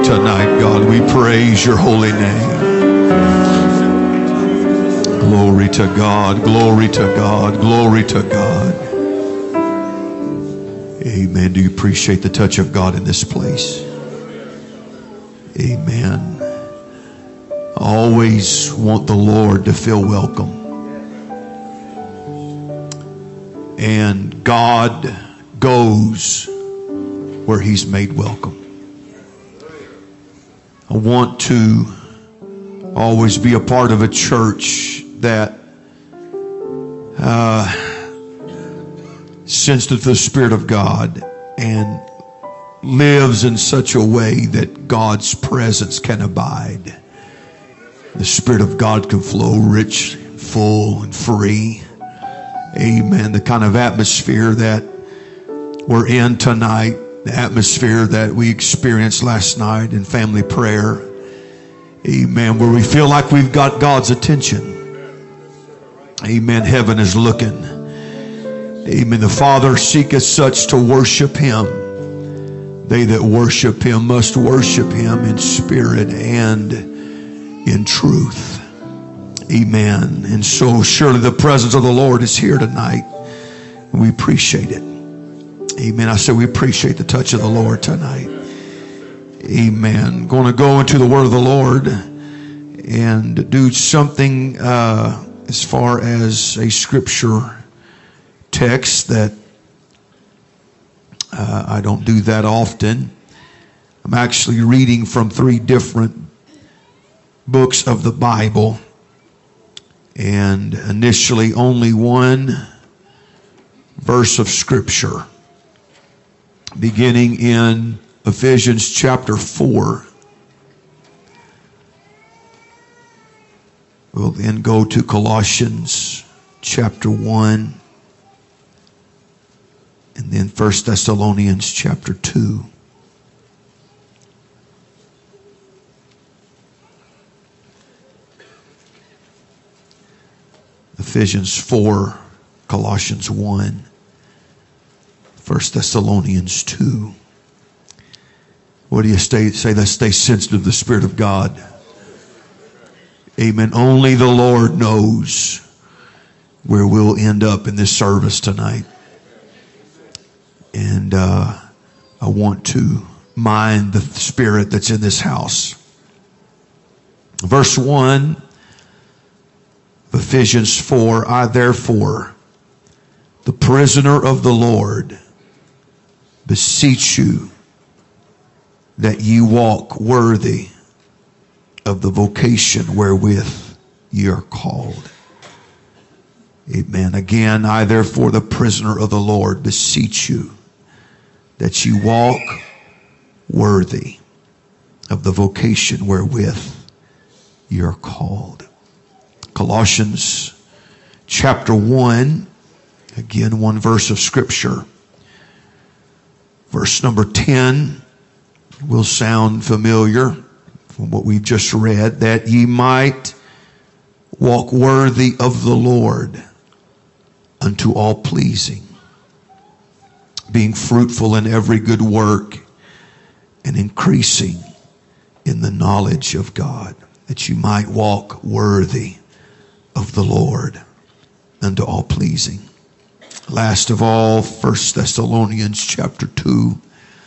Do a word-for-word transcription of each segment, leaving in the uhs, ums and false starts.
tonight, God. We praise your holy name. Glory to God, glory to God, glory to God. Amen. Do you appreciate the touch of God in this place? Amen. I always want the Lord to feel welcome. And God goes where He's made welcome. I want to always be a part of a church that uh, senses the Spirit of God and lives in such a way that God's presence can abide. The Spirit of God can flow rich, full, and free. Amen. The kind of atmosphere that we're in tonight, the atmosphere that we experienced last night in family prayer. Amen. Where we feel like we've got God's attention. Amen. Heaven is looking. Amen. The Father seeketh such to worship Him. They that worship Him must worship Him in spirit and in truth. Amen. And so surely the presence of the Lord is here tonight. We appreciate it. Amen. I said we appreciate the touch of the Lord tonight. Amen. Going to go into the Word of the Lord and do something uh, as far as a scripture text that uh, I don't do that often. I'm actually reading from three different books of the Bible, and initially only one verse of scripture, beginning in Ephesians chapter four. We'll then go to Colossians chapter one, and then First Thessalonians chapter two. Ephesians four, Colossians one, First Thessalonians two. What do you stay, say? Let's stay sensitive to the Spirit of God. Amen. Only the Lord knows where we'll end up in this service tonight. And uh, I want to mind the Spirit that's in this house. Verse one of Ephesians four, I therefore, the prisoner of the Lord, beseech you that ye walk worthy of the vocation wherewith ye are called. Amen. Again, I therefore, the prisoner of the Lord, beseech you that ye walk worthy of the vocation wherewith ye are called. Colossians chapter one, again, one verse of scripture. Verse number ten will sound familiar from what we've just read, that ye might walk worthy of the Lord unto all pleasing, being fruitful in every good work and increasing in the knowledge of God, that you might walk worthy of the Lord unto all pleasing. Last of all, First Thessalonians chapter two,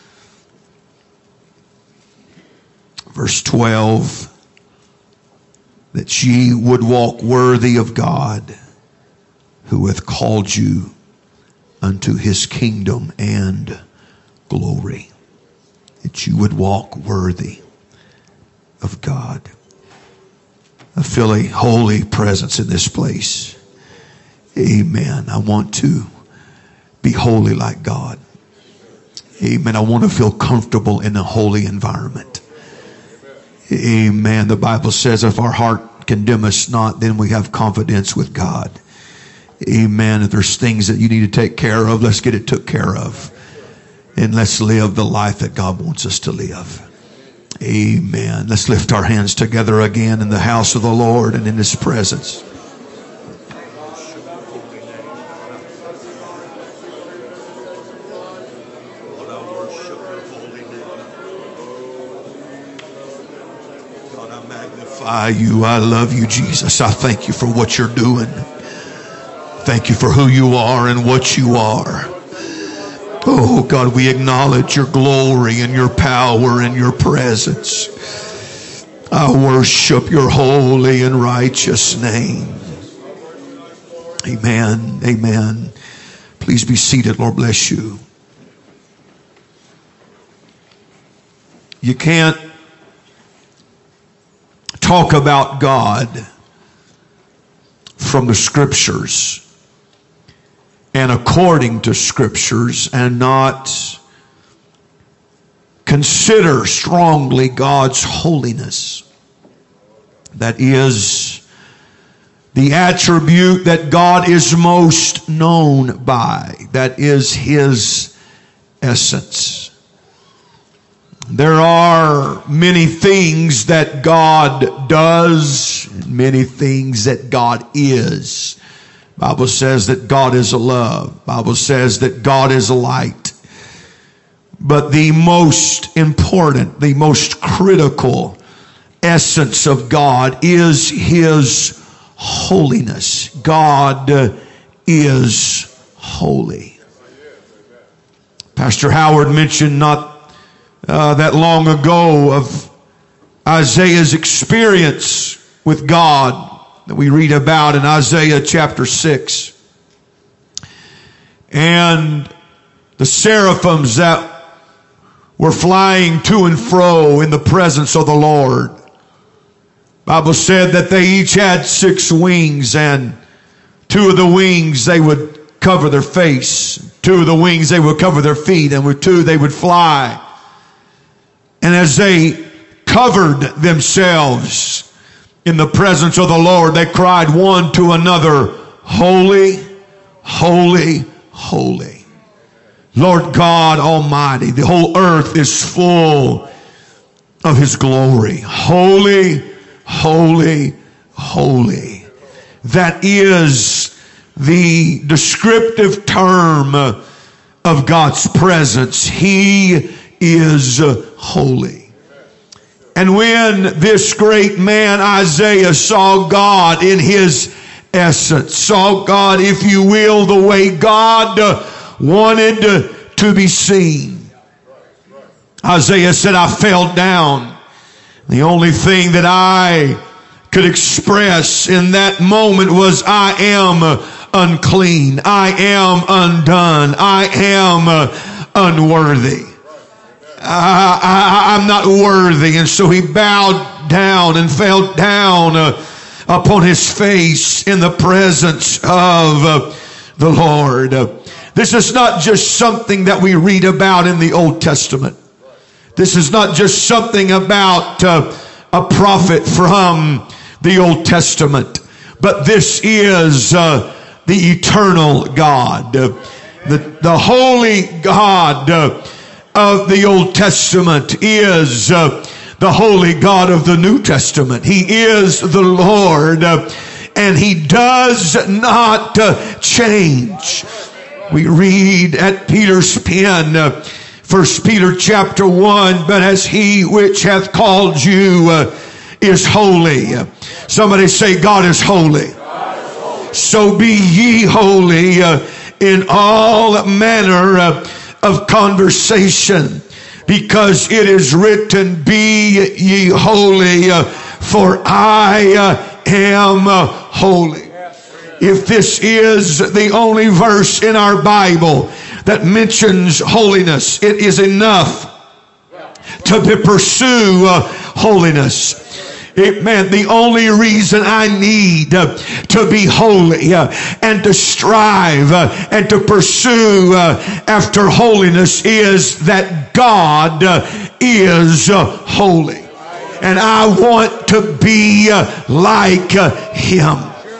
verse twelve, that ye would walk worthy of God, who hath called you unto His kingdom and glory. That you would walk worthy of God. I feel a holy presence in this place. Amen. I want to be holy like God. Amen. I want to feel comfortable in a holy environment. Amen. The Bible says if our heart condemn us not, then we have confidence with God. Amen. If there's things that you need to take care of, let's get it took care of. And let's live the life that God wants us to live. Amen. Let's lift our hands together again in the house of the Lord and in His presence. I magnify you. I love you, Jesus. I thank you for what you're doing. Thank you for who you are and what you are. Oh God, we acknowledge your glory and your power and your presence. I worship your holy and righteous name. Amen. Amen. Please be seated. Lord bless you. You can't talk about God from the Scriptures and according to Scriptures and not consider strongly God's holiness. That is the attribute that God is most known by. That is His essence. There are many things that God does, many things that God is. Bible says that God is a love. Bible says that God is a light. But the most important, the most critical essence of God is His holiness. God is holy. Pastor Howard mentioned not uh, that long ago of Isaiah's experience with God that we read about in Isaiah chapter six. And the seraphims that were flying to and fro in the presence of the Lord. Bible said that they each had six wings, and two of the wings they would cover their face. Two of the wings they would cover their feet, and with two they would fly. And as they covered themselves in the presence of the Lord, they cried one to another, Holy, holy, holy. Lord God Almighty, the whole earth is full of His glory. Holy, holy, holy. That is the descriptive term of God's presence. He is holy. And when this great man Isaiah saw God in His essence, saw God, if you will, the way God wanted to be seen, Isaiah said, I fell down. The only thing that I could express in that moment was, I am unclean. I am undone. I am unworthy. I, I, I'm not worthy. And so he bowed down and fell down uh, upon his face in the presence of uh, the Lord. Uh, this is not just something that we read about in the Old Testament. This is not just something about uh, a prophet from the Old Testament. But this is uh, the eternal God. Uh, the, the holy God uh, of the Old Testament is uh, the holy God of the New Testament. He is the Lord, uh, and He does not uh, change. We read at Peter's pen, uh, First Peter chapter one, but as He which hath called you uh, is holy. Somebody say, God is holy. God is holy. So be ye holy uh, in all manner uh, of conversation, because it is written, be ye holy, uh, for I uh, am uh, holy. If this is the only verse in our Bible that mentions holiness, it is enough to pursue uh, holiness. Amen. The only reason I need uh, to be holy uh, and to strive uh, and to pursue uh, after holiness is that God uh, is uh, holy. And I want to be uh, like uh, Him.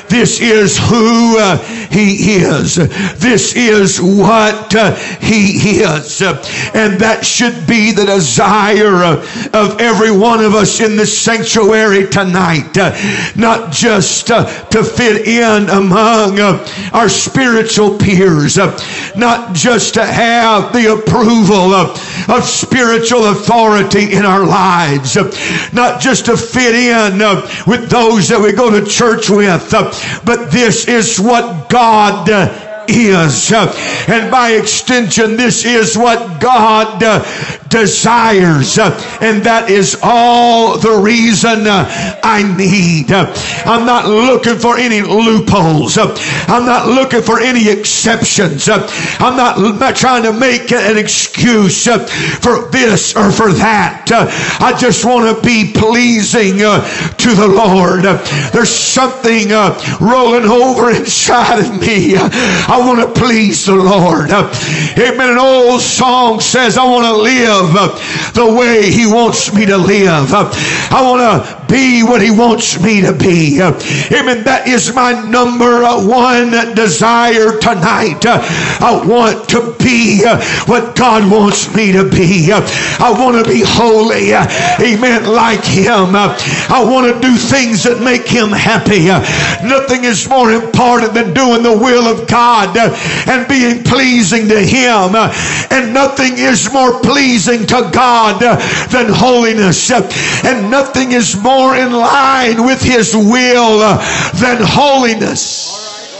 This is who uh, He is. This is what uh, He is. And that should be the desire uh, of every one of us in this sanctuary tonight. Uh, not just uh, to fit in among uh, our spiritual peers. Uh, not just to have the approval of, of spiritual authority in our lives. Uh, not just to fit in uh, with those that we go to church with. Uh, but this is what God uh, is. Uh, and by extension, this is what God uh, desires. Uh, and that is all the reason uh, I need. Uh, I'm not looking for any loopholes. Uh, I'm not looking for any exceptions. Uh, I'm not, not trying to make an excuse uh, for this or for that. Uh, I just want to be pleasing uh, to the Lord. Uh, there's something uh, rolling over inside of me. Uh, I want to please the Lord. Uh, amen. An old song says, I want to live uh, the way He wants me to live. Uh, I want to be what He wants me to be. Uh, amen. That is my number one desire tonight. Uh, I want to be uh, what God wants me to be. Uh, I want to be holy. Uh, amen. Like Him. Uh, I want to do things that make Him happy. Uh, nothing is more important than doing the will of God uh, and being pleasing to Him. Uh, and nothing is more pleasing to God uh, than holiness. Uh, and nothing is more in line with His will uh, than holiness.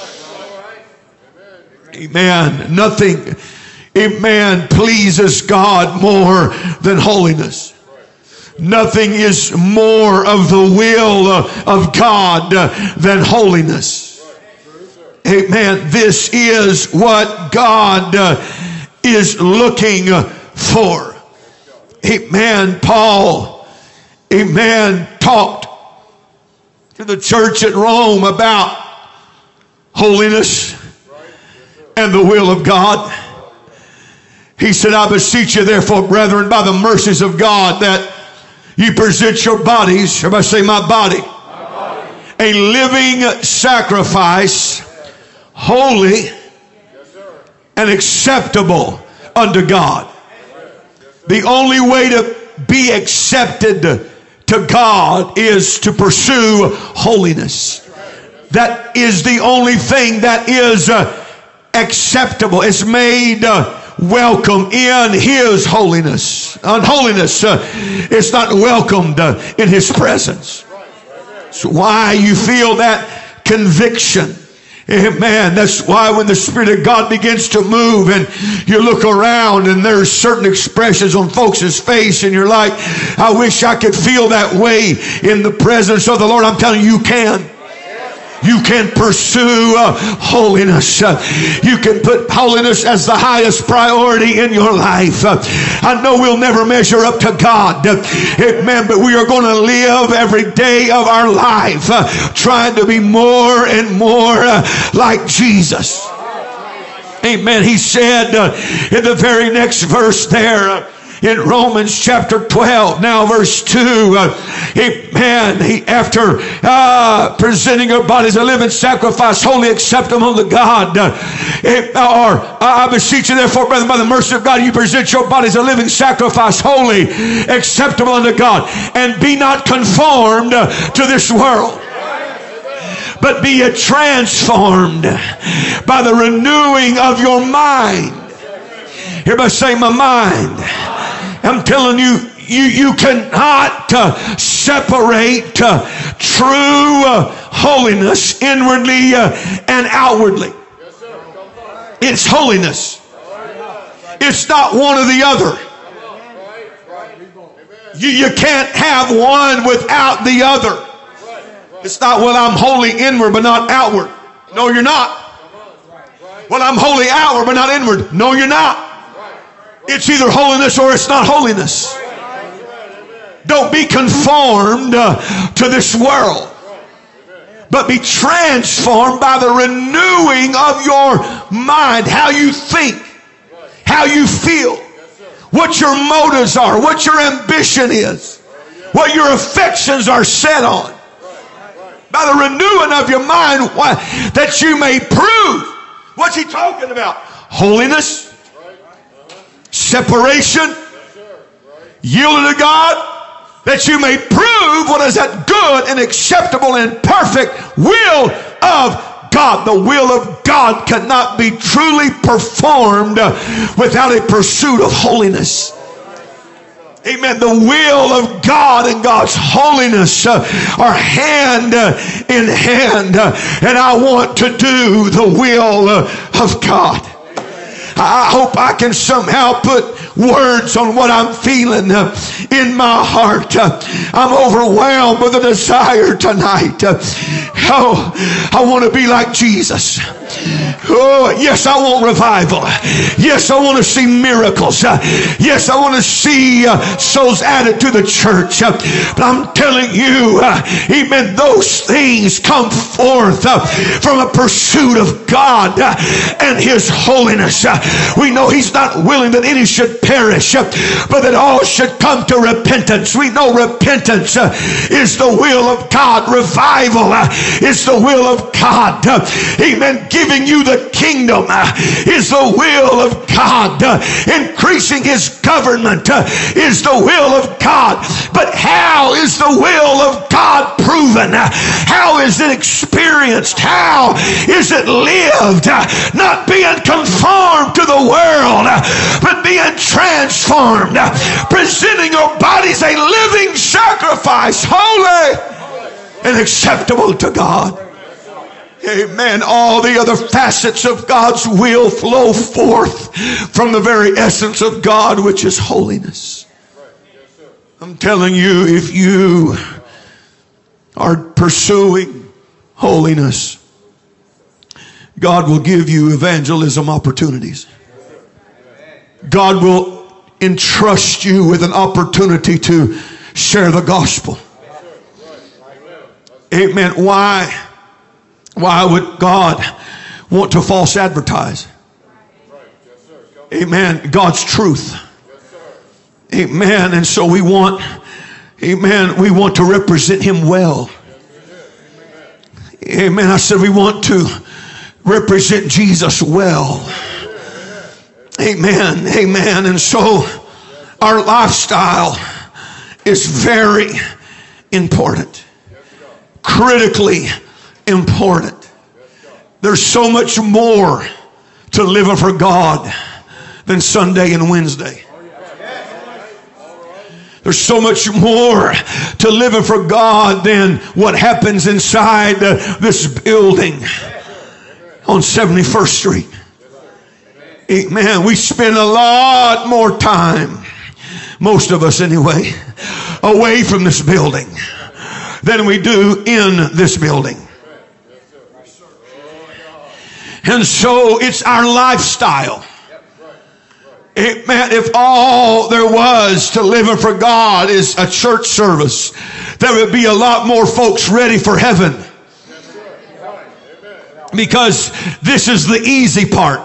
Amen. Nothing, amen, pleases God more than holiness. Nothing is more of the will uh, of God uh, than holiness. Amen. This is what God uh, is looking for. Amen. Paul, amen, talked to the church at Rome about holiness and the will of God. He said, I beseech you therefore, brethren, by the mercies of God, that you present your bodies, everybody say my body, my body. A living sacrifice, holy and acceptable unto God. The only way to be accepted to God is to pursue holiness. That is the only thing that is uh, acceptable. It's made uh, welcome in His holiness. Unholiness uh, is not welcomed uh, in His presence. So why you feel that conviction. Amen. That's why when the Spirit of God begins to move and you look around and there's certain expressions on folks' face and you're like, I wish I could feel that way in the presence of the Lord. I'm telling you, you can. You can pursue uh, holiness. Uh, you can put holiness as the highest priority in your life. Uh, I know we'll never measure up to God. Uh, amen. But we are going to live every day of our life uh, trying to be more and more uh, like Jesus. Amen. He said uh, in the very next verse there, uh, in Romans chapter twelve, now verse two, uh, amen, he, after uh, presenting our bodies a living sacrifice, wholly acceptable to God, uh, or uh, I beseech you therefore, brethren, by the mercy of God, you present your bodies a living sacrifice, holy, acceptable unto God, and be not conformed uh, to this world, but be ye transformed by the renewing of your mind. Everybody say, my mind. I'm telling you, you, you cannot uh, separate uh, true uh, holiness inwardly uh, and outwardly. It's holiness. It's not one or the other. You, you can't have one without the other. It's not, well, I'm holy inward but not outward. No, you're not. Well, I'm holy outward but not inward. No, you're not. It's either holiness or it's not holiness. Don't be conformed uh, to this world, but be transformed by the renewing of your mind. How you think, how you feel, what your motives are, what your ambition is, what your affections are set on. By the renewing of your mind, why, that you may prove. What's he talking about? Holiness, separation, yielded to God, that you may prove what is that good and acceptable and perfect will of God. The will of God cannot be truly performed without a pursuit of holiness. Amen. The will of God and God's holiness uh, are hand uh, in hand. Uh, and I want to do the will uh, of God. I hope I can somehow put words on what I'm feeling uh, in my heart. Uh, I'm overwhelmed with a desire tonight. Uh, oh, I want to be like Jesus. Oh, yes, I want revival. Yes, I want to see miracles. Uh, yes, I want to see uh, souls added to the church. Uh, but I'm telling you, uh, amen, those things come forth uh, from a pursuit of God uh, and His holiness. Uh, we know He's not willing that any should perish, uh, but that all should come to repentance. We know repentance uh, is the will of God. Revival uh, is the will of God. Uh, amen. Giving you the kingdom uh, is the will of God. Uh, increasing His government uh, is the will of God. But how is the will of God proven? Uh, how is it experienced? How is it lived? Uh, not being conformed to the world, uh, but being transformed. Uh, presenting your bodies a living sacrifice, holy and acceptable to God. Amen. All the other facets of God's will flow forth from the very essence of God, which is holiness. I'm telling you, if you are pursuing holiness, God will give you evangelism opportunities. God will entrust you with an opportunity to share the gospel. Amen. Why? Why would God want to false advertise? Amen. God's truth. Amen. And so we want, amen, we want to represent Him well. Amen. I said we want to represent Jesus well. Amen. Amen. And so our lifestyle is very important. Critically important. There's so much more to living for God than Sunday and Wednesday. There's so much more to living for God than what happens inside uh, this building on seventy-first Street. Amen. We spend a lot more time, most of us anyway, away from this building than we do in this building. And so it's our lifestyle. Amen. If all there was to living for God is a church service, there would be a lot more folks ready for heaven. Because this is the easy part.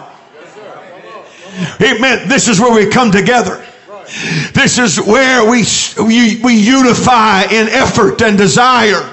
Amen. This is where we come together. This is where we, we, we unify in effort and desire.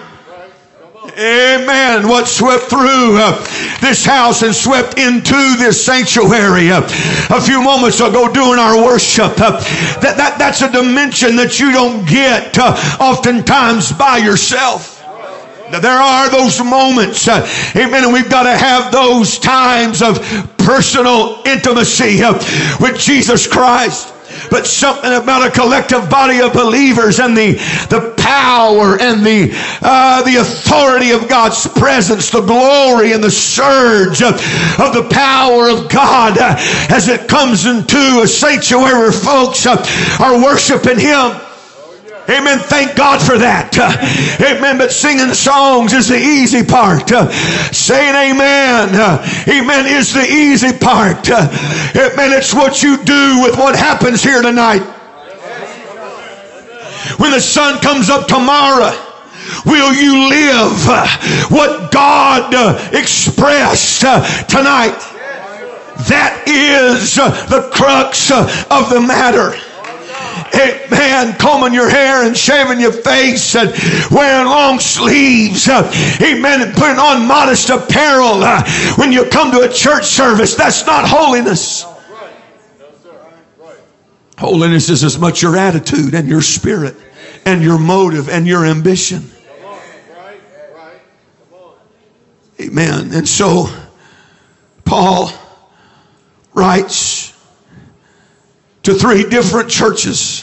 Amen. What swept through uh, this house and swept into this sanctuary uh, a few moments ago during our worship. Uh, that, that, that's a dimension that you don't get uh, oftentimes by yourself. Now, there are those moments, uh, amen, and we've got to have those times of personal intimacy uh, with Jesus Christ. But something about a collective body of believers and the, the power and the, uh, the authority of God's presence, the glory and the surge of, of the power of God uh, as it comes into a sanctuary where folks uh, are worshiping Him. Amen. Thank God for that. Uh, amen. But singing songs is the easy part. Uh, saying amen. Uh, amen is the easy part. Uh, amen. It's what you do with what happens here tonight. When the sun comes up tomorrow, will you live uh, what God uh, expressed uh, tonight? That is uh, the crux uh, of the matter. Amen. Combing your hair and shaving your face and wearing long sleeves. Amen. And putting on modest apparel when you come to a church service. That's not holiness. Holiness is as much your attitude and your spirit and your motive and your ambition. Amen. And so Paul writes to three different churches: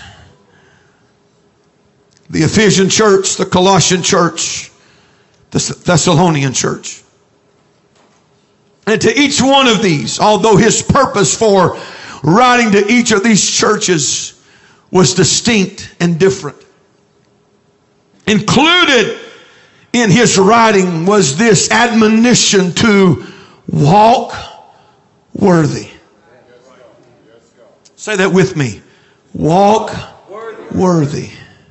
the Ephesian church, the Colossian church, the Thessalonian church. And to each one of these, although his purpose for writing to each of these churches was distinct and different, included in his writing was this admonition to walk worthy. Say that with me. Walk worthy.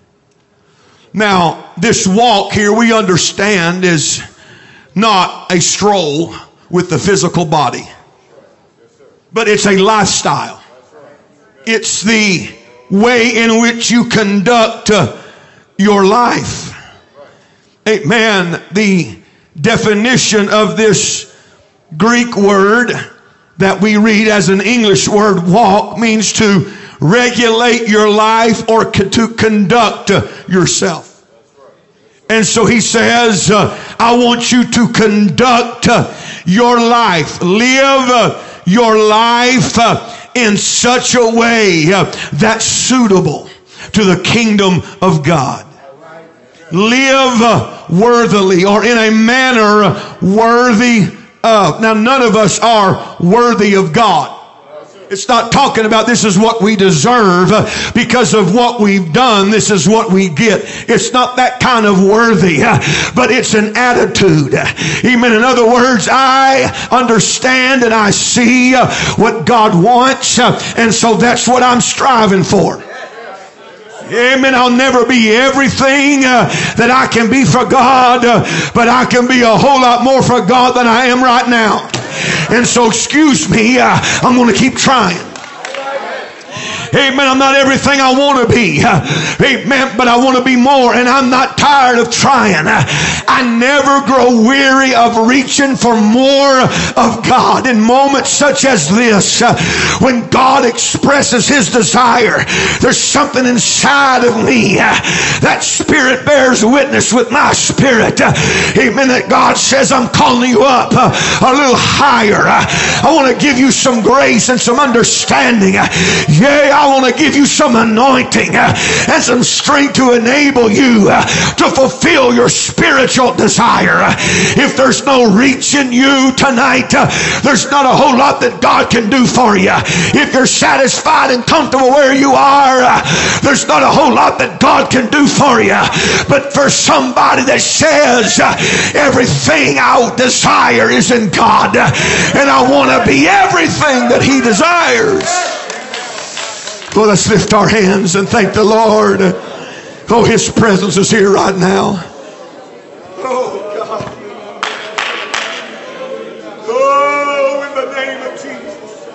Now, this walk here we understand is not a stroll with the physical body, but it's a lifestyle. It's the way in which you conduct uh, your life. Amen. The definition of this Greek word that we read as an English word, walk, means to regulate your life or to conduct uh, yourself. And so he says, uh, I want you to conduct uh, your life. Live uh, your life uh, in such a way uh, that's suitable to the kingdom of God. Live uh, worthily, or in a manner worthy of. Now, none of us are worthy of God. It's not talking about this is what we deserve because of what we've done. This is what we get. It's not that kind of worthy, but it's an attitude. Amen. In other words, I understand and I see what God wants, and so that's what I'm striving for. Amen. I'll never be everything uh, that I can be for God, uh, but I can be a whole lot more for God than I am right now. And so, excuse me, uh, I'm going to keep trying. Amen. I'm not everything I want to be. Amen. But I want to be more, and I'm not tired of trying. I never grow weary of reaching for more of God. In moments such as this, when God expresses His desire, there's something inside of me. That Spirit bears witness with my spirit. Amen. That God says, I'm calling you up a little higher. I want to give you some grace and some understanding. Yea, I want to give you some anointing and some strength to enable you to fulfill your spiritual desire. If there's no reach in you tonight, there's not a whole lot that God can do for you. If you're satisfied and comfortable where you are, there's not a whole lot that God can do for you. But for somebody that says, everything I desire is in God, and I want to be everything that He desires. Well, let's lift our hands and thank the Lord. Oh, His presence is here right now. Oh, God. Oh, in the name of Jesus.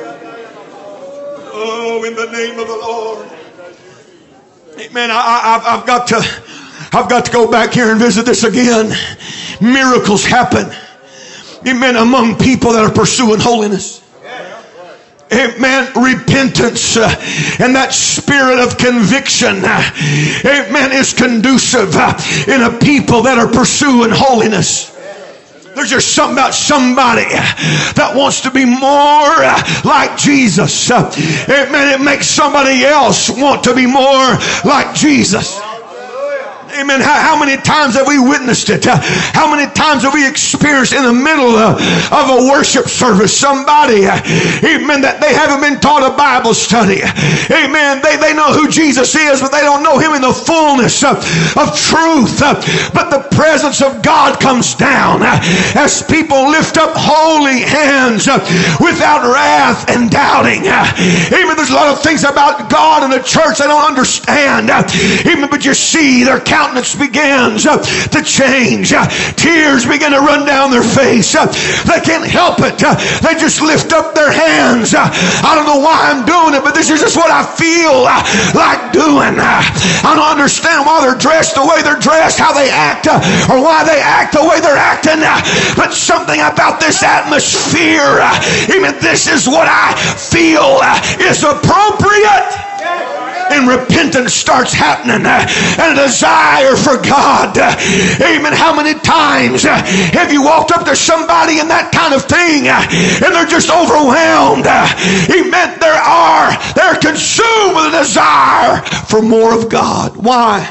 Oh, in the name of the Lord. Amen. I, I, I've got to, I've got to go back here and visit this again. Miracles happen. Amen. Among people that are pursuing holiness. Amen. Repentance uh, and that spirit of conviction, uh, amen, is conducive uh, in a people that are pursuing holiness. There's just something about somebody that wants to be more uh, like Jesus. Uh, amen. It makes somebody else want to be more like Jesus. Amen. How, how many times have we witnessed it? Uh, how many times have we experienced in the middle uh, of a worship service somebody, uh, amen, that they haven't been taught a Bible study. Amen. They, they know who Jesus is, but they don't know Him in the fullness of, of truth. Uh, but the presence of God comes down uh, as people lift up holy hands uh, without wrath and doubting. Uh, amen. There's a lot of things about God and the church they don't understand. Uh, amen. But you see, they're counting countenance begins to change. Tears begin to run down their face. They can't help it. They just lift up their hands. I don't know why I'm doing it, but this is just what I feel like doing. I don't understand why they're dressed the way they're dressed, how they act, or why they act the way they're acting. But something about this atmosphere, even this is what I feel is appropriate. And repentance starts happening, and a desire for God. Amen. How many times have you walked up to somebody in that kind of thing and they're just overwhelmed? Amen. There are, they're consumed with a desire for more of God. Why?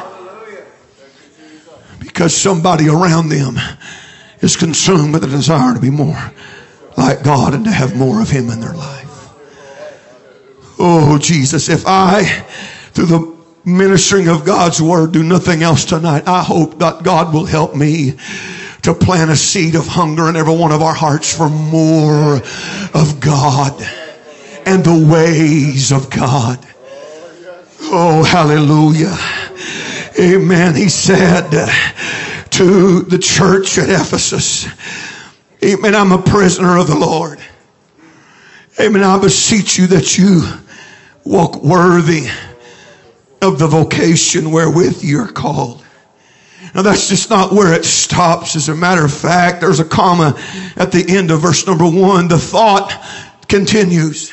Because somebody around them is consumed with a desire to be more like God and to have more of Him in their life. Oh, Jesus, if I, through the ministering of God's Word, do nothing else tonight, I hope that God will help me to plant a seed of hunger in every one of our hearts for more of God and the ways of God. Oh, hallelujah. Amen. He said to the church at Ephesus, amen, I'm a prisoner of the Lord. Amen. I beseech you that you walk worthy of the vocation wherewith you're called. Now that's just not where it stops. As a matter of fact, there's a comma at the end of verse number one. The thought continues.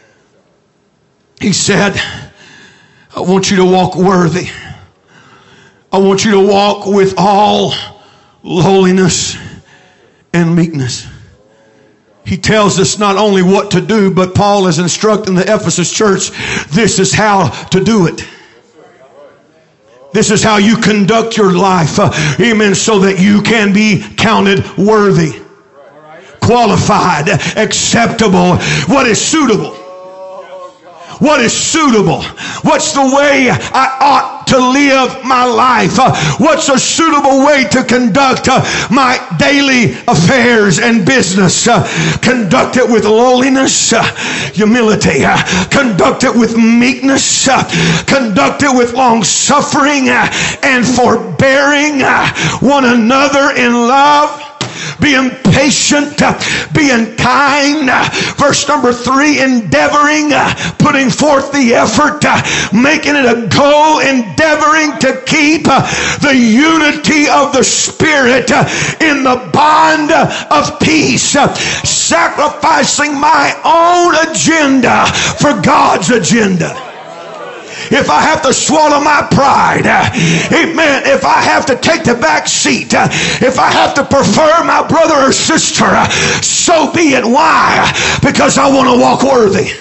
He said, I want you to walk worthy. I want you to walk with all lowliness and meekness. He tells us not only what to do, but Paul is instructing the Ephesus church, this is how to do it. This is how you conduct your life. Uh, amen. So that you can be counted worthy, qualified, acceptable. What is suitable? What is suitable? What's the way I ought to live my life? Uh, what's a suitable way to conduct uh, my daily affairs and business? Uh, conduct it with lowliness, uh, humility. Uh, conduct it with meekness. Uh, conduct it with long suffering uh, and forbearing uh, one another in love. Being patient, uh, being kind. Uh, verse number three, endeavoring, uh, putting forth the effort, uh, making it a goal, endeavoring to keep uh, the unity of the Spirit uh, in the bond uh, of peace, uh, sacrificing my own agenda for God's agenda. If I have to swallow my pride, uh, amen, if I have to take the back seat, uh, if I have to prefer my brother or sister, uh, so be it. Why? Because I want to walk worthy.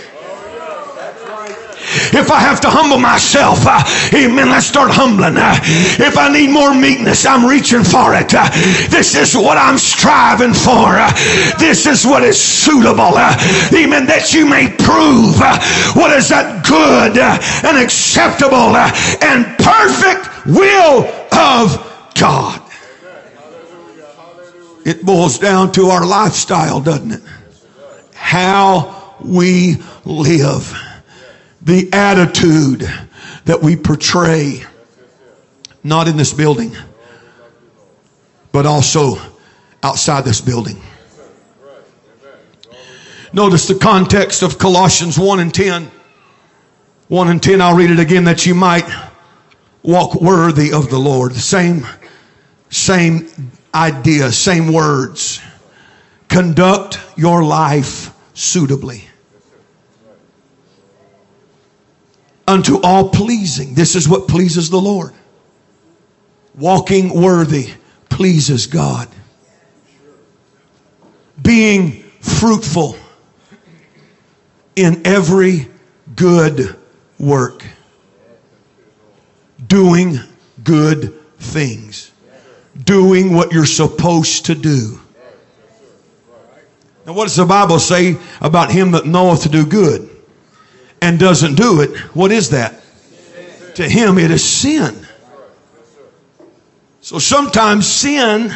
If I have to humble myself, uh, amen, let's start humbling. Uh, if I need more meekness, I'm reaching for it. Uh, this is what I'm striving for. Uh, this is what is suitable. Uh, amen, that you may prove uh, what is that good uh, and acceptable uh, and perfect will of God. It boils down to our lifestyle, doesn't it? How we live. The attitude that we portray, not in this building, but also outside this building. Notice the context of Colossians one and ten. one and ten, I'll read it again, that you might walk worthy of the Lord. The same, same idea, same words. Conduct your life suitably. Unto all pleasing. This is what pleases the Lord. Walking worthy pleases God. Being fruitful in every good work. Doing good things. Doing what you're supposed to do. Now what does the Bible say about him that knoweth to do good and doesn't do it? What is that? To him it is sin. So sometimes sin,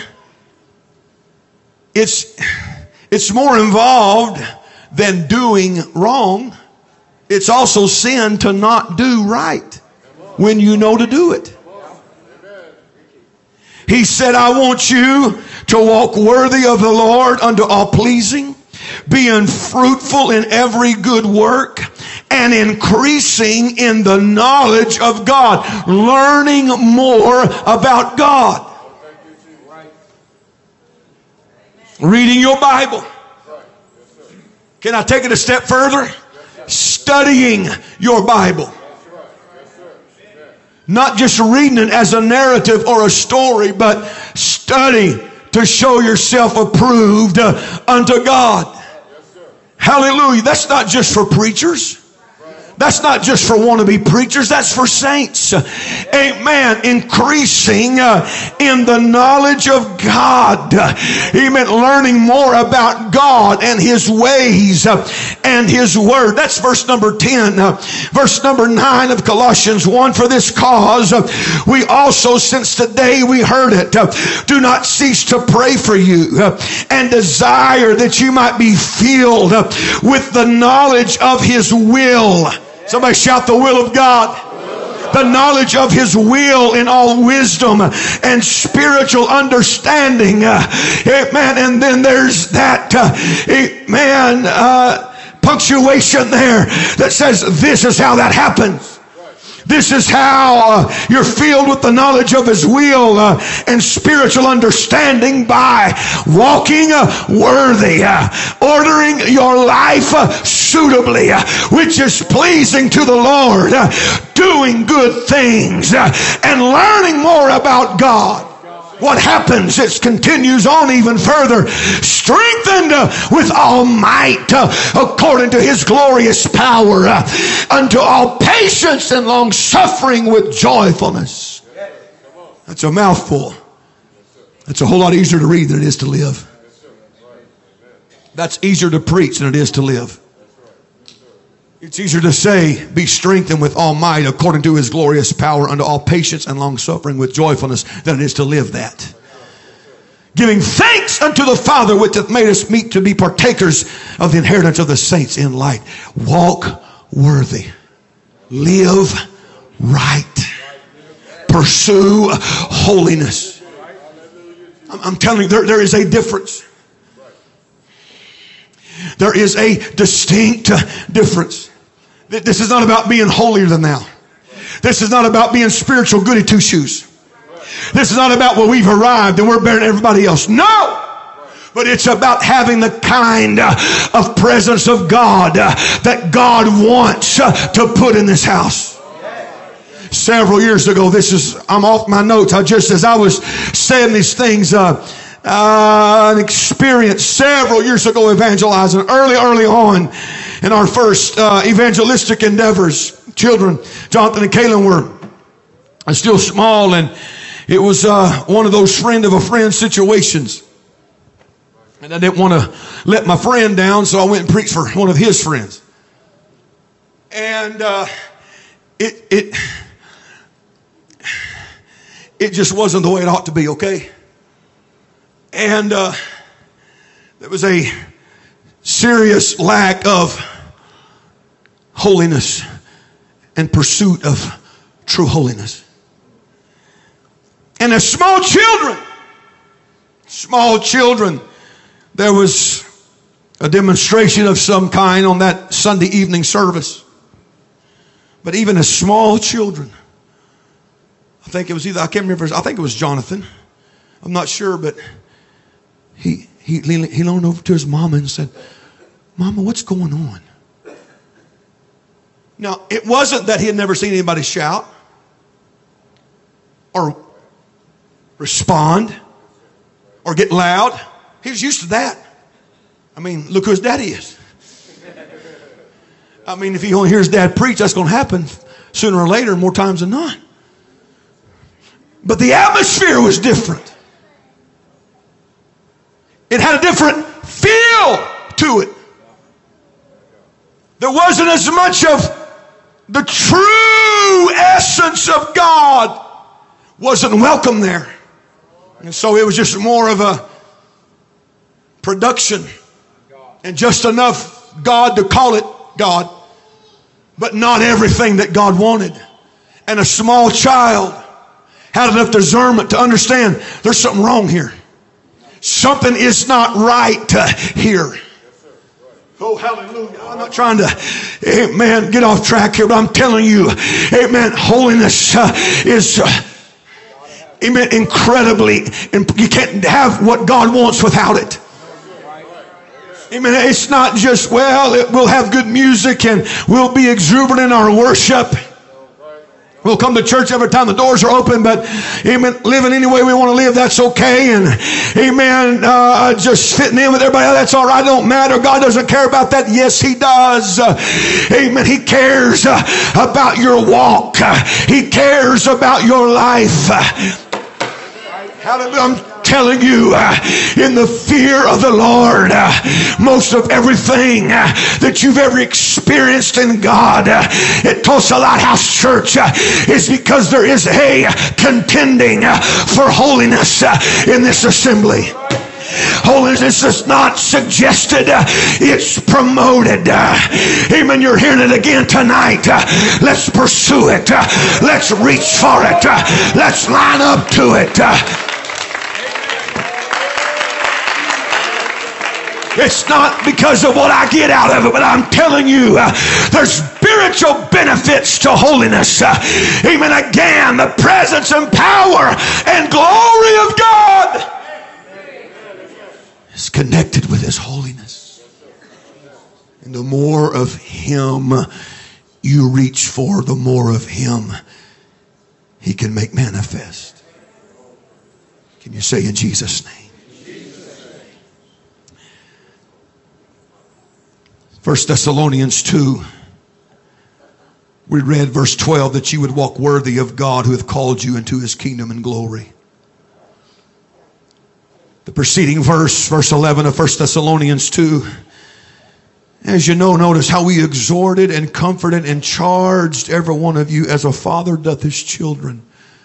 it's, it's more involved than doing wrong. It's also sin to not do right when you know to do it. He said, I want you to walk worthy of the Lord unto all pleasing, being fruitful in every good work, and increasing in the knowledge of God, learning more about God. Reading your Bible. Can I take it a step further? Studying your Bible. Not just reading it as a narrative or a story, but study to show yourself approved unto God. Hallelujah. That's not just for preachers. That's not just for wannabe preachers. That's for saints. Amen. Increasing uh, in the knowledge of God. Amen. Learning more about God and His ways uh, and His word. That's verse number ten. Uh, verse number nine of Colossians one. For this cause, uh, we also, since the day we heard it, uh, do not cease to pray for you uh, and desire that you might be filled uh, with the knowledge of His will. Somebody shout, the will of God. The knowledge of His will in all wisdom and spiritual understanding. Uh, amen. And then there's that, uh, amen, uh, punctuation there that says this is how that happens. This is how uh, you're filled with the knowledge of His will uh, and spiritual understanding by walking uh, worthy, uh, ordering your life uh, suitably, uh, which is pleasing to the Lord, uh, doing good things uh, and learning more about God. What happens? It continues on even further. Strengthened uh, with all might uh, according to His glorious power uh, unto all patience and long suffering with joyfulness. That's a mouthful. That's a whole lot easier to read than it is to live. That's easier to preach than it is to live. It's easier to say, be strengthened with all might according to His glorious power unto all patience and long suffering with joyfulness than it is to live that. Giving thanks unto the Father which hath made us meet to be partakers of the inheritance of the saints in light. Walk worthy. Live right. Pursue holiness. I'm, I'm telling you, there, there is a difference. There is a distinct difference. This is not about being holier than thou. This is not about being spiritual goody two shoes. This is not about, well, we've arrived and we're better than everybody else. No! But it's about having the kind of presence of God that God wants to put in this house. Several years ago, this is, I'm off my notes. I just, as I was saying these things, uh, Uh, an experience several years ago evangelizing early, early on in our first uh, evangelistic endeavors. Children, Jonathan and Kaylin were uh, still small, and it was uh, one of those friend of a friend situations. And I didn't want to let my friend down, so I went and preached for one of his friends. And uh, it it it just wasn't the way it ought to be, okay? And uh, there was a serious lack of holiness and pursuit of true holiness. And as small children, small children, there was a demonstration of some kind on that Sunday evening service. But even as small children, I think it was either, I can't remember, I think it was Jonathan. I'm not sure, but He, he, he leaned over to his mama and said, Mama, what's going on? Now, it wasn't that he had never seen anybody shout or respond or get loud. He was used to that. I mean, look who his daddy is. I mean, if he only hears dad preach, that's going to happen sooner or later, more times than not. But the atmosphere was different. It had a different feel to it. There wasn't as much of the true essence of God wasn't welcome there. And so it was just more of a production and just enough God to call it God, but not everything that God wanted. And a small child had enough discernment to understand there's something wrong here. Something is not right uh, here. Oh, hallelujah. I'm not trying to, amen, get off track here, but I'm telling you, amen, holiness uh, is, uh, amen, incredibly, you can't have what God wants without it. Amen. It's not just, well, it, we'll have good music and we'll be exuberant in our worship. We'll come to church every time the doors are open, but amen, living any way we want to live, that's okay. And amen, uh, just fitting in with everybody else, that's all right. It don't matter. God doesn't care about that. Yes, He does. Uh, amen. He cares uh, about your walk. Uh, he cares about your life. Uh, hallelujah. I'm telling you, uh, in the fear of the Lord, uh, most of everything uh, that you've ever experienced in God uh, at Tulsa Lighthouse Church uh, is because there is a contending uh, for holiness uh, in this assembly. Holiness is not suggested, uh, it's promoted. Uh, amen. You're hearing it again tonight. Uh, let's pursue it. Uh, let's reach for it. Uh, let's line up to it. Uh, It's not because of what I get out of it, but I'm telling you, uh, there's spiritual benefits to holiness. Uh, amen. Again, the presence and power and glory of God is connected with His holiness. And the more of Him you reach for, the more of Him He can make manifest. Can you say in Jesus' name? First Thessalonians two, we read verse twelve, that you would walk worthy of God who hath called you into His kingdom and glory. The preceding verse, verse eleven of First Thessalonians two, as you know, notice how we exhorted and comforted and charged every one of you as a father doth his children.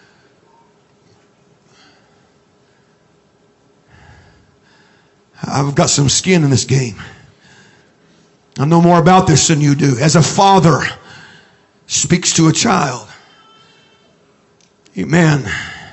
I've got some skin in this game. I know more about this than you do. As a father speaks to a child, amen,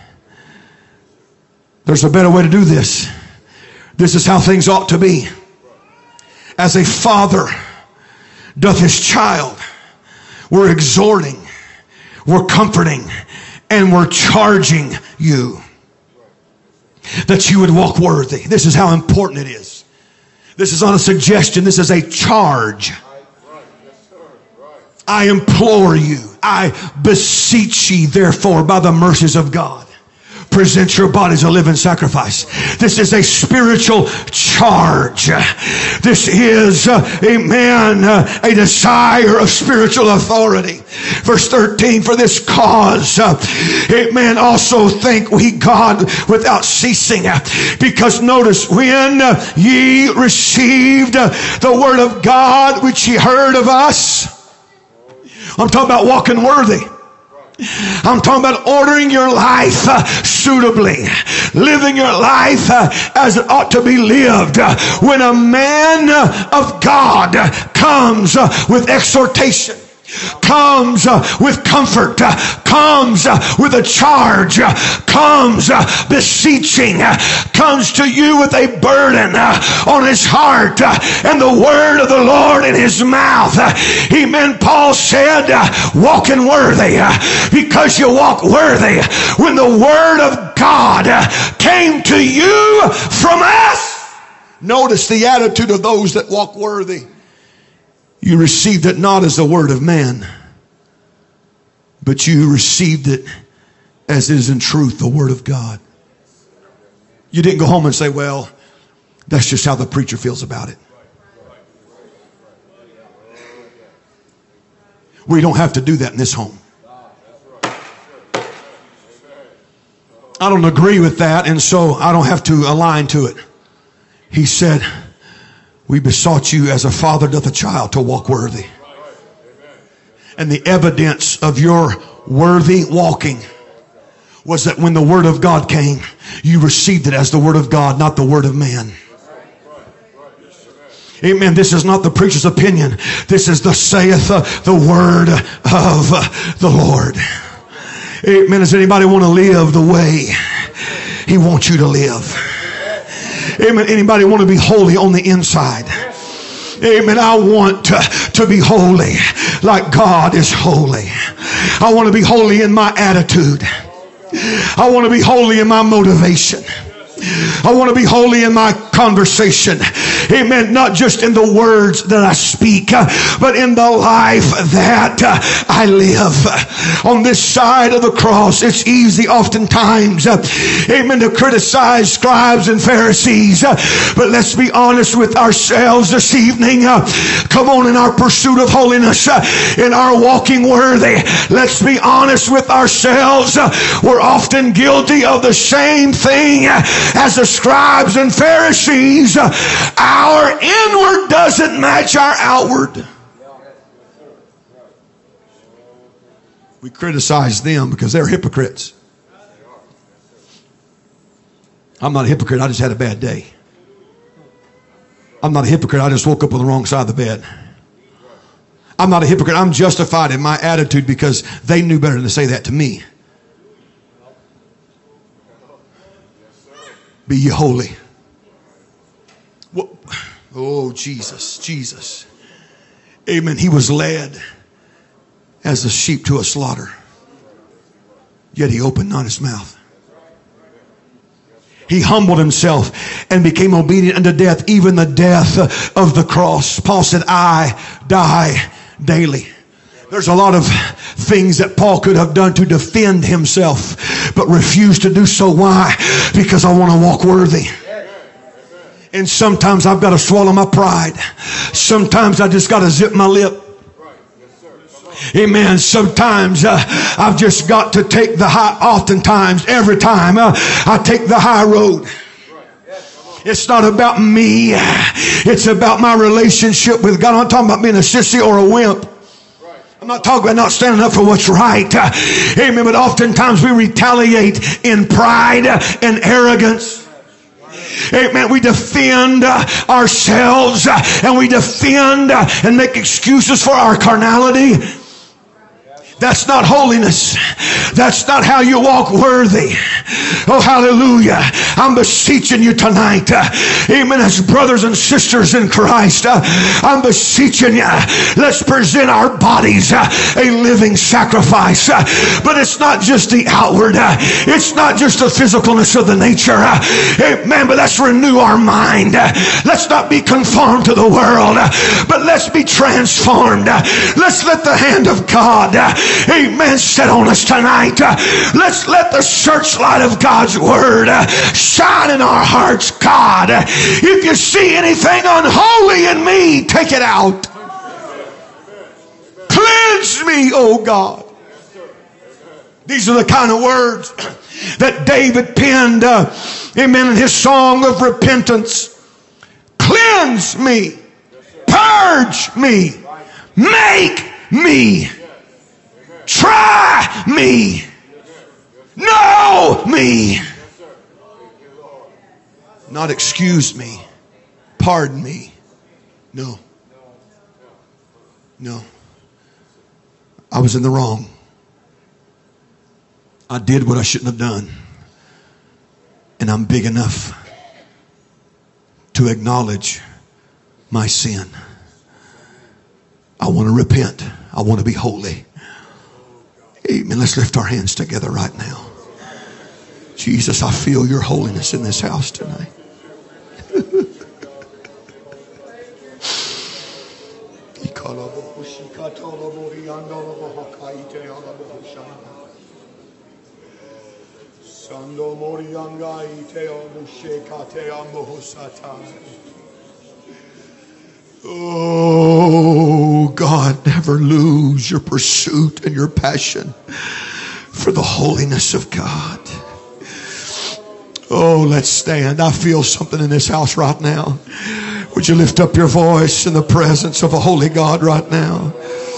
there's a better way to do this. This is how things ought to be. As a father doth his child, we're exhorting, we're comforting, and we're charging you that you would walk worthy. This is how important it is. This is not a suggestion. This is a charge. I implore you, I beseech ye, therefore, by the mercies of God, present your bodies a living sacrifice. This is a spiritual charge. This is, uh, amen, uh, a desire of spiritual authority. Verse thirteen, for this cause, uh, amen, also thank we God without ceasing. Because notice, when uh, ye received uh, the word of God which ye heard of us, I'm talking about walking worthy. I'm talking about ordering your life uh, suitably, living your life uh, as it ought to be lived. Uh, when a man uh, of God uh, comes uh, with exhortation, comes uh, with comfort, uh, comes uh, with a charge, uh, comes uh, beseeching, uh, comes to you with a burden uh, on his heart uh, and the word of the Lord in his mouth. Uh, amen. Paul said, uh, walking worthy, uh, because you walk worthy when the word of God uh, came to you from us. Notice the attitude of those that walk worthy. You received it not as the word of man, but you received it as it is in truth the word of God. You didn't go home and say, well, that's just how the preacher feels about it. We don't have to do that in this home. I don't agree with that, and so I don't have to align to it. He said, we besought you as a father doth a child to walk worthy. And the evidence of your worthy walking was that when the word of God came, you received it as the word of God, not the word of man. Amen. This is not the preacher's opinion. This is the saith uh, the word of uh, the Lord. Amen. Does anybody want to live the way He wants you to live? Amen. Anybody want to be holy on the inside? Amen. I want to, to be holy like God is holy. I want to be holy in my attitude. I want to be holy in my motivation. I want to be holy in my conversation. Amen. Not just in the words that I speak, but in the life that I live. On this side of the cross, it's easy oftentimes, amen, to criticize scribes and Pharisees. But let's be honest with ourselves this evening. Come on, in our pursuit of holiness, in our walking worthy, let's be honest with ourselves. We're often guilty of the same thing as the scribes and Pharisees. Our inward doesn't match our outward. We criticize them because they're hypocrites. I'm not a hypocrite. I just had a bad day. I'm not a hypocrite. I just woke up on the wrong side of the bed. I'm not a hypocrite. I'm justified in my attitude because they knew better than to say that to me. Be ye holy. Oh, Jesus, Jesus. Amen. He was led as a sheep to a slaughter, yet he opened not his mouth. He humbled himself and became obedient unto death, even the death of the cross. Paul said, I die daily. There's a lot of things that Paul could have done to defend himself, but refused to do so. Why? Because I want to walk worthy. And sometimes I've got to swallow my pride. Sometimes I just got to zip my lip. Amen. Sometimes uh, I've just got to take the high, oftentimes, every time uh, I take the high road. It's not about me. It's about my relationship with God. I'm not talking about being a sissy or a wimp. I'm not talking about not standing up for what's right. Uh, amen. But oftentimes we retaliate in pride and arrogance. Amen. We defend uh, ourselves uh, and we defend uh, and make excuses for our carnality. That's not holiness. That's not how you walk worthy. Oh, hallelujah. I'm beseeching you tonight. Uh, amen. As brothers and sisters in Christ, uh, I'm beseeching you. Let's present our bodies uh, a living sacrifice. Uh, but it's not just the outward. Uh, it's not just the physicalness of the nature. Uh, amen. But let's renew our mind. Uh, let's not be conformed to the world. Uh, but let's be transformed. Uh, let's let the hand of God uh, amen, set on us tonight. Uh, let's let the searchlight of God's word uh, shine in our hearts. God, uh, if you see anything unholy in me, take it out. Cleanse me, oh God. These are the kind of words that David penned, uh, amen, in his song of repentance. Cleanse me, purge me, make me. Try me. Know me. Not excuse me. Pardon me. No. No. I was in the wrong. I did what I shouldn't have done. And I'm big enough to acknowledge my sin. I want to repent. I want to be holy. Amen. Let's lift our hands together right now. Jesus, I feel your holiness in this house tonight. Oh, God, never lose your pursuit and your passion for the holiness of God. Oh, let's stand. I feel something in this house right now. Would you lift up your voice in the presence of a holy God right now?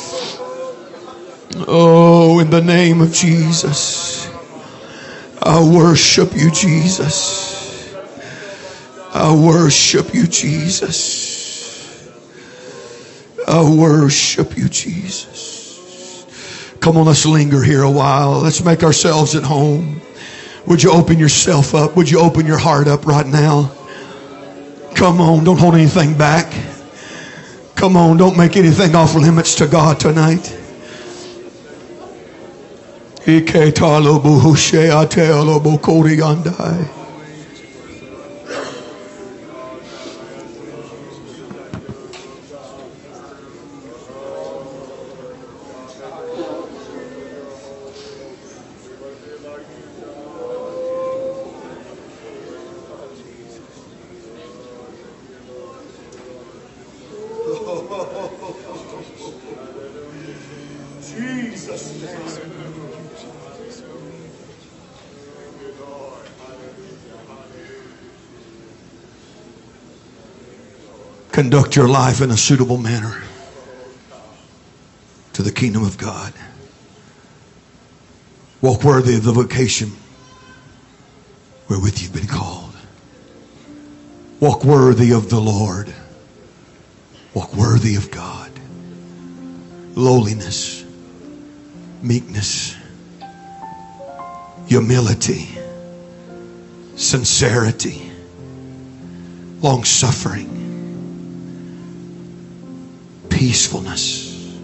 Oh, in the name of Jesus, I worship you, Jesus. I worship you, Jesus. I worship you, Jesus. Come on, let's linger here a while. Let's make ourselves at home. Would you open yourself up? Would you open your heart up right now? Come on, don't hold anything back. Come on, don't make anything off limits to God tonight. Conduct your life in a suitable manner to the kingdom of God. Walk worthy of the vocation wherewith you've been called. Walk worthy of the Lord. Walk worthy of God. Lowliness, meekness, humility, sincerity, long-suffering, peacefulness.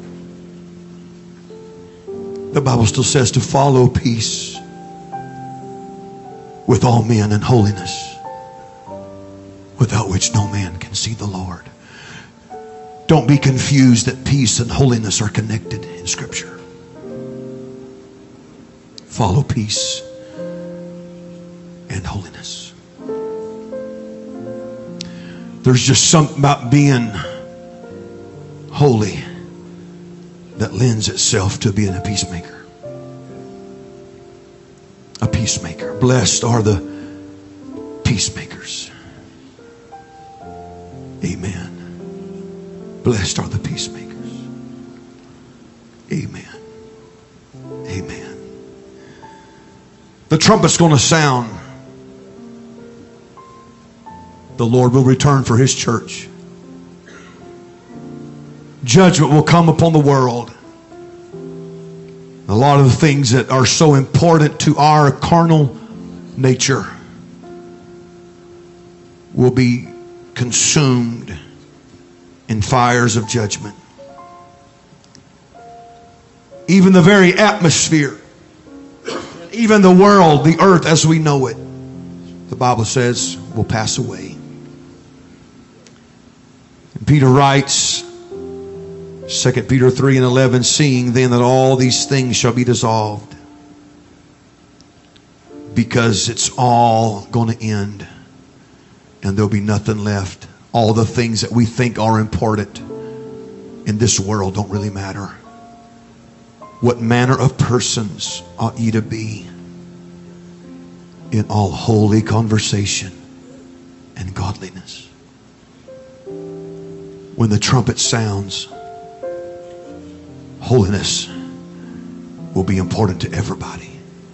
The Bible still says to follow peace with all men and holiness, without which no man can see the Lord. Don't be confused that peace and holiness are connected in Scripture. Follow peace and holiness. There's just something about being holy that lends itself to being a peacemaker. A peacemaker. Blessed are the peacemakers. Amen. Blessed are the peacemakers. Amen. Amen. The trumpet's going to sound. The Lord will return for His church. Judgment will come upon the world. A lot of the things that are so important to our carnal nature will be consumed in fires of judgment. Even the very atmosphere, even the world, the earth as we know it, the Bible says will pass away. And Peter writes, Second Peter three and eleven, seeing then that all these things shall be dissolved, because it's all going to end and there'll be nothing left. All the things that we think are important in this world don't really matter. What manner of persons ought ye to be in all holy conversation and godliness? When the trumpet sounds, holiness will be important to everybody.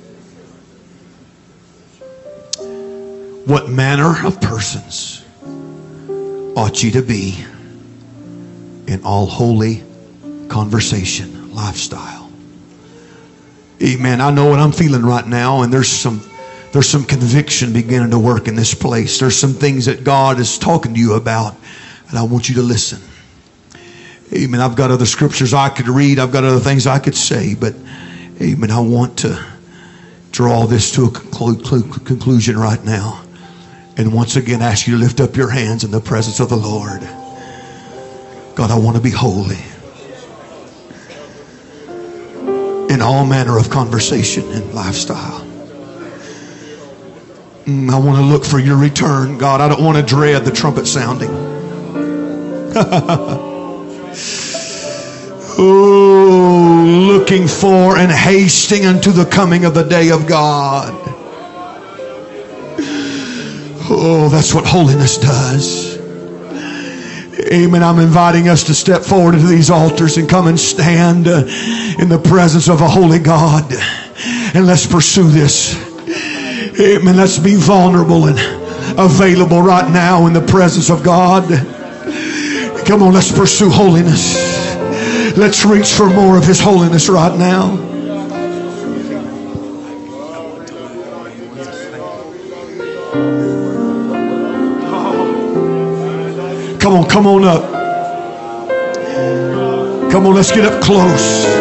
What manner of persons ought ye to be in all holy conversation, lifestyle? Amen. I know what I'm feeling right now, and there's some there's some conviction beginning to work in this place. There's some things that God is talking to you about, and I want you to listen. Amen. I've got other scriptures I could read. I've got other things I could say, but amen, I want to draw this to a conclu- conclusion right now. And once again, ask you to lift up your hands in the presence of the Lord. God, I want to be holy in all manner of conversation and lifestyle. Mm, I want to look for your return, God. I don't want to dread the trumpet sounding. Oh, looking for and hasting unto the coming of the day of God. Oh, that's what holiness does. Amen. I'm inviting us to step forward into these altars and come and stand uh, in the presence of a holy God. And let's pursue this. Amen. Let's be vulnerable and available right now in the presence of God. Come on, let's pursue holiness. Let's reach for more of His holiness right now. Come on, come on up. Come on, let's get up close.